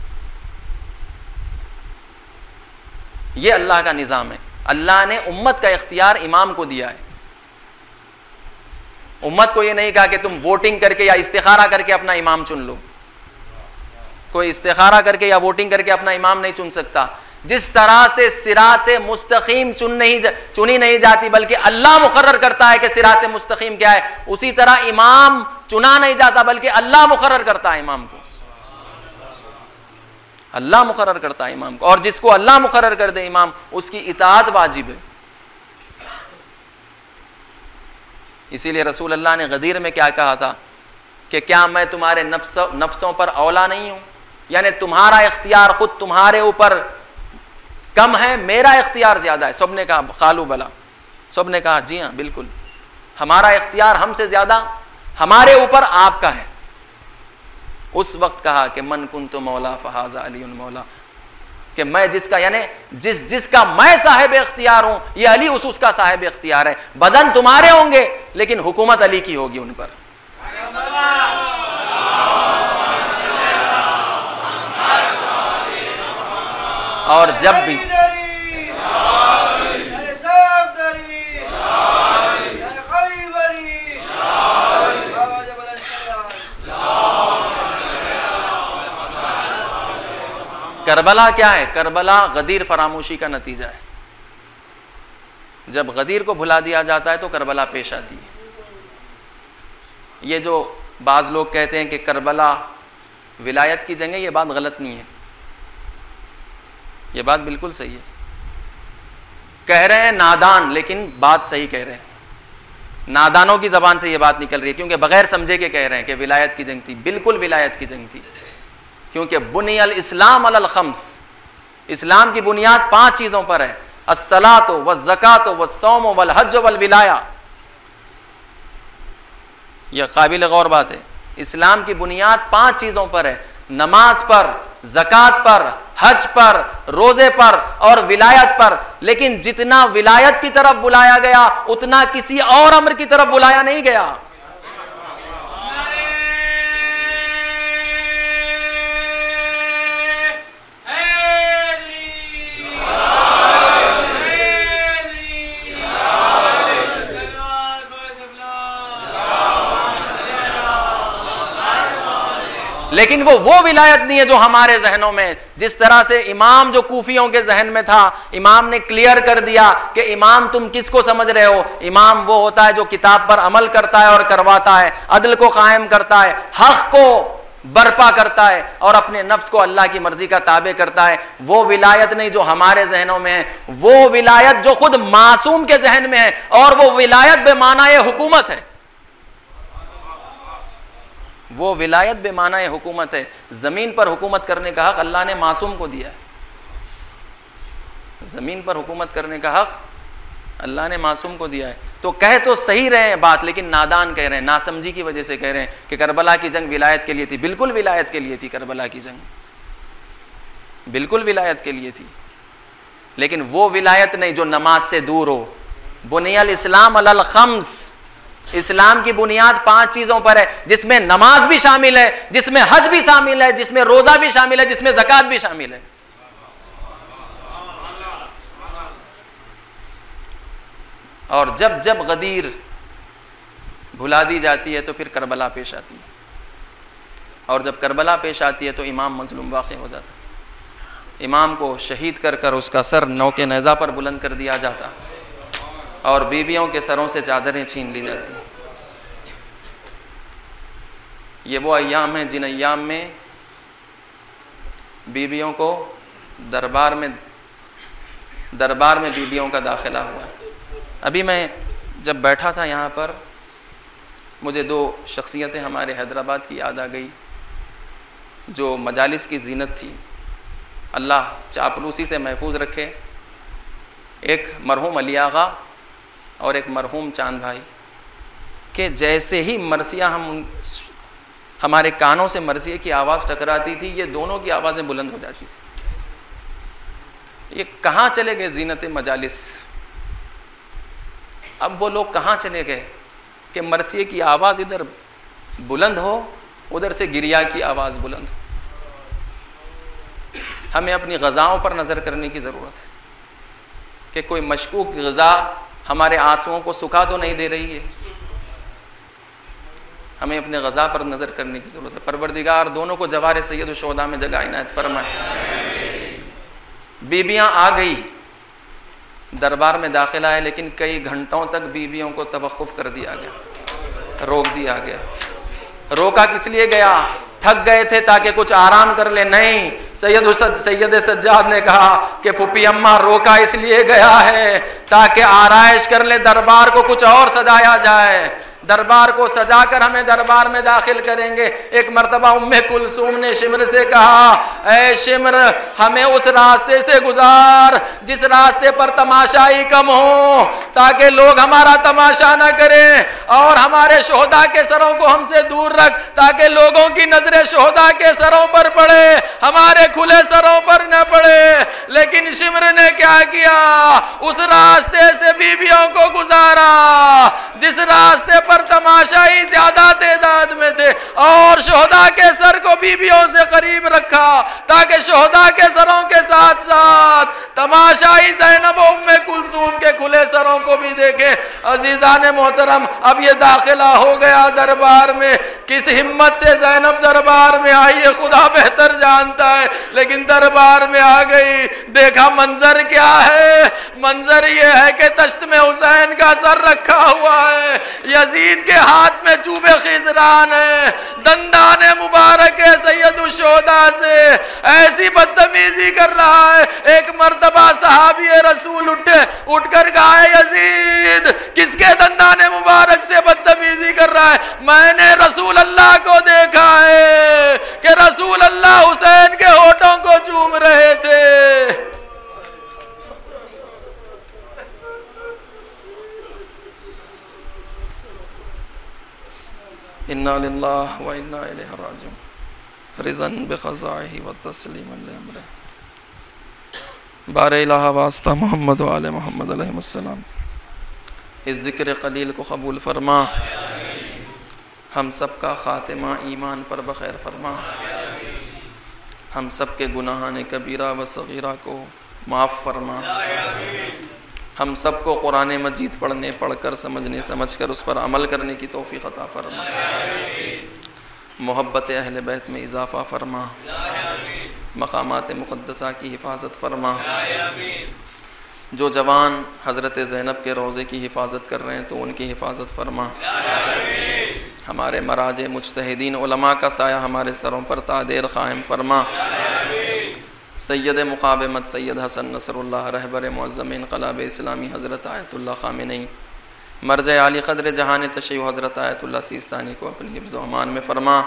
ये अल्लाह का निज़ाम है। अल्लाह ने उम्मत का इख्तियार इमाम को दिया है। उम्मत को ये नहीं कहा कि तुम वोटिंग करके या इस्तिखारा करके अपना इमाम चुन लो। कोई इस्तिखारा करके या वोटिंग करके अपना इमाम नहीं चुन सकता। जिस तरह से सिराते मुस्तकीम चुन नहीं जा, चुनी नहीं जाती बल्कि अल्लाह मुकर्रर करता है कि सिराते मुस्तकीम क्या है, उसी तरह इमाम चुना नहीं जाता बल्कि अल्लाह मुकर्रर करता है इमाम को। अल्लाह मुकर्रर करता है इमाम को, और जिसको अल्लाह मुकर्रर कर दे इमाम, उसकी इताअत वाजिब है। इसीलिए रसूल अल्लाह ने गदीर में क्या कहा था कि क्या मैं तुम्हारे नफ्स नफ्सों पर औला नहीं हूं, यानी तुम्हारा इख्तियार खुद तुम्हारे ऊपर कम है, मेरा इख्तियार ज्यादा है। सब ने कहा खालू बला, सब ने कहा जी हाँ बिल्कुल, हमारा इख्तियार हमसे ज्यादा हमारे ऊपर आपका है। उस वक्त कहा कि मन कुन्तु मौला फहाजा अली मौला, कि मैं जिसका यानी जिस जिसका मैं साहिब इख्तियार हूं, ये अली उस उसका साहिब इख्तियार है। बदन तुम्हारे होंगे लेकिन हुकूमत अली की होगी उन पर। और जब भी करबला क्या है? करबला गदीर फरामोशी का नतीजा है। जब गदीर को भुला दिया जाता है तो करबला पेश आती है। ये जो बाज लोग कहते हैं कि करबला विलायत की जंग है, ये बात गलत नहीं है, ये बात बिल्कुल सही है। कह रहे हैं नादान, लेकिन बात सही कह रहे हैं। नादानों की जबान से ये बात निकल रही है क्योंकि बगैर समझे के कह रहे हैं कि विलायत की जंग थी। बिल्कुल विलायत की जंग थी, क्योंकि बुनियल इस्लाम अलल खम्स, इस्लाम की बुनियाद पांच चीजों पर है, अस्सलातो वज़्ज़कातो वस्सौमो वल हज्जो वल विलाया। यह काबिल गौर बात है। इस्लाम की बुनियाद पांच चीजों पर है, नमाज पर, ज़कात पर, हज पर, रोजे पर और विलायत पर। लेकिन जितना विलायत की तरफ बुलाया गया उतना किसी और अम्र की तरफ बुलाया नहीं गया। लेकिन वो वो विलायत नहीं है जो हमारे जहनों में, जिस तरह से इमाम जो कूफियों के जहन में था, इमाम ने क्लियर कर दिया कि इमाम तुम किसको समझ रहे हो। इमाम वो होता है जो किताब पर अमल करता है और करवाता है, अदल को कायम करता है, हक को बर्पा करता है और अपने नफ्स को अल्लाह की मर्जी का ताबे करता है। वो विलायत नहीं जो हमारे जहनों में है, वो विलायत जो खुद मासूम के जहन में है, और वो विलायत बेमानाए हुकूमत है। वो विलायत बेमानाए हुकूमत है। जमीन पर हुकूमत करने का हक अल्लाह ने मासूम को दिया है। जमीन पर हुकूमत करने का हक अल्लाह ने मासूम को दिया है। तो कह तो सही रहे हैं बात, लेकिन नादान कह रहे हैं, नासमझी की वजह से कह रहे हैं कि करबला की जंग विलायत के लिए थी। बिल्कुल विलायत के लिए थी करबला की जंग, बिल्कुल विलायत के लिए थी, लेकिन वो विलायत नहीं जो नमाज से दूर हो। बुनियल इस्लाम अलल खम्स, इस्लाम की बुनियाद पांच चीजों पर है, जिसमें नमाज भी शामिल है, जिसमें हज भी शामिल है, जिसमें रोजा भी शामिल है, जिसमें ज़कात भी शामिल है। और जब जब गदीर भुला दी जाती है तो फिर करबला पेश आती है, और जब करबला पेश आती है तो इमाम मजलूम वाक़ई हो जाता है। इमाम को शहीद कर कर उसका सर नौके नेज़ा पर बुलंद कर दिया जाता और बीबियों के सरों से चादरें छीन ली जाती। ये वो अय्याम हैं जिन अय्याम में बीबियों को दरबार में दरबार में बीबियों का दाखिला हुआ। अभी मैं जब बैठा था यहाँ पर, मुझे दो शख्सियतें हमारे हैदराबाद की याद आ गई जो मजालिस की जीनत थी। अल्लाह चापलूसी से महफूज रखे। एक मरहूम अली आगा और एक मरहूम चांद भाई के जैसे ही मरसिया हम हमारे कानों से मरसिया की आवाज़ टकराती थी, ये दोनों की आवाज़ें बुलंद हो जाती थी। ये कहाँ चले गए जीनत मजालिस? अब वो लोग कहाँ चले गए कि मरसिए की आवाज़ इधर बुलंद हो उधर से गिरिया की आवाज़ बुलंद हो। हमें अपनी ग़ज़ाओं पर नज़र करने की ज़रूरत है कि कोई मशकूक ग़ज़ा हमारे आंसुओं को सुखा तो नहीं दे रही है। हमें अपने ग़ज़ा पर नज़र करने की ज़रूरत है। परवरदिगार दोनों को जवार सैयद शुहदा में जगह इनायत फरमाए। बीबियाँ आ गई, दरबार में दाखिल आए, लेकिन कई घंटों तक बीबियों को तवक़्क़ुफ़ कर दिया गया, रोक दिया गया। रोका किस लिए गया? थक गए थे ताकि कुछ आराम कर ले? नहीं, सैयद सैयद सज्जाद ने कहा कि फूफी अम्मा रोका इसलिए गया है ताकि आराइश कर ले, दरबार को कुछ और सजाया जाए। दरबार को सजाकर हमें दरबार में दाखिल करेंगे। एक मर्तबा उम्मे कुलसूम ने शिमर से कहा, ऐ शिमर हमें उस रास्ते से गुजार जिस रास्ते पर तमाशाई कम हो, ताकि लोग हमारा तमाशा न करें, और हमारे शोहदा के सरों को हमसे दूर रख ताकि लोगों की नजरें शोहदा के सरों पर पड़े, हमारे खुले सरों पर न पड़े। लेकिन शिमर ने क्या किया? उस रास्ते से बीबियों को गुजारा जिस रास्ते पर तमाशाई ज्यादा तादाद में थे, और शोहदा के सर को बीबियों से करीब रखा ताकि शोहदा के सरों के साथ साथ तमाशाई ज़ैनब व उम्मे कुलसूम के खुले सरों को भी देखे। अजीज़ान मोहतरम, अब ये दाखिला हो गया दरबार में। किस हिम्मत से ज़ैनब दरबार में आई है खुदा बेहतर जानता है, लेकिन दरबार में आ गई। देखा मंजर क्या है? मंजर ये है कि तश्त में हुसैन का सर रखा हुआ है, यजीद के हाथ में चूबे खिजरान है, दंदाने मुबारक है सैयद शुहदा से ऐसी बदतमीजी कर रहा है। एक मर्तबा सहाबी रसूल उठे उठकर कहा, यजीद किसके दंदाने मुबारक से बदतमीजी कर रहा है? मैंने रसूल अल्लाह को देखा है कि रसूल अल्लाह हुसैन के होठों को चूम रहे थे। इन्ना लिल्लाहि व इन्ना इलैहि राजिऊन। रिज़न बिक़ज़ाइहि व तस्लीमन लिअम्रिहि। बारे इलाहा वास्ता मोहम्मद व आले मोहम्मद अलैहिस्सलाम। इस ज़िक्र क़लील को कबूल फरमा, हम सब का ख़ातिमा ईमान पर बख़ैर फरमा, हम सब के गुनाहान कबीरा व सग़ीरा को माफ़ फरमा, हम सबको कुरान मजीद पढ़ने, पढ़कर, समझने, समझकर उस पर अमल करने की तौफ़ीक़ अता फरमा। मोहब्बत अहले बैत में इजाफ़ा फरमा, मक़ामात मुक़द्दसा की हिफाजत फरमा। जो जवान हज़रत ज़ैनब के रोज़े की हिफाजत कर रहे हैं तो उनकी हिफाजत फरमा। हमारे मराजे मुज्तहिदीन उलमा का साया हमारे सरों पर तादेर क़ायम फरमा। सैयद मुक़ाबमत सैयद हसन नसरुल्लाह रहबर मुअज़्ज़म इन्क़लाब इस्लामी हज़रत आयतुल्लाह ख़ामेनी मर्ज आली क़द्र जहान तशय्युअ हज़रत आयतुल्लाह सिस्तानी को अपनी हिफ्ज़ व अमान में फ़रमा।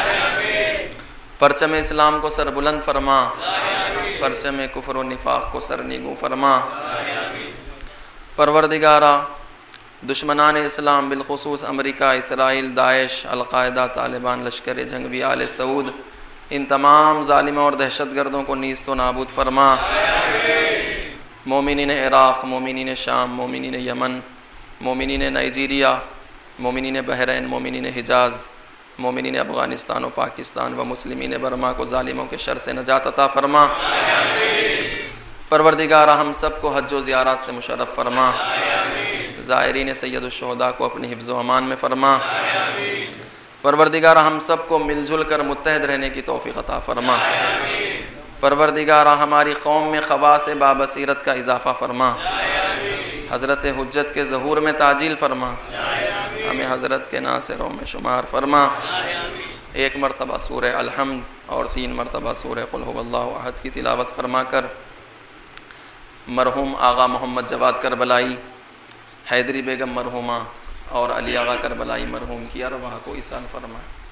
परचम इस्लाम को सर बुलंद फरमा, परचम कुफ्र व निफ़ाक़ को सर नीगू फरमा। परवरदिगारा दुश्मनान इस्लाम बिलख़ुसूस अमरीका, Israel, Daesh, al Qaeda, Taliban, Lashkar Jhangvi, आले सऊद, इन तमाम ज़ालिमों और दहशतगर्दों को नीस्त व नाबूद फरमा। मोमिनीन इराक़, मोमिनीन शाम, मोमिनीन यमन, मोमिनीन नाइजीरिया, मोमिनीन बहरैन, मोमिनीन हिजाज़, मोमिनीन अफ़ग़ानिस्तान व पाकिस्तान व मुस्लिमीन बर्मा को ज़ालिमों के शर से नजात अता फरमा। परवरदिगारा हम सब को हज व ज़ियारत से मुशर्रफ़ फरमा। ज़ायरीन सैयद शुहदा को अपनी हिफ्ज़ व अमान में फरमा। परवरदिगारा हम सब को मिलजुल कर मुत्तहद रहने की तौफ़ीक़ अता फरमा। परवरदिगारा हमारी कौम में ख़वास बाबसीरत का इजाफ़ा फरमा। हज़रत हुज्जत के ज़हूर में ताजील फरमा, हमें हज़रत के नासिरों में शुमार फरमा। एक मरतबा सूरह अल-हम्द और तीन मरतबा सूरह क़ुल हुवल्लाहु अहद की तिलावत फरमा कर मरहूम आगा मोहम्मद जवाद करबलाई, हैदरी बेगम मरहूमा और अली आगा करबलाई मरहूम की अरवाह को ईसाल फरमा।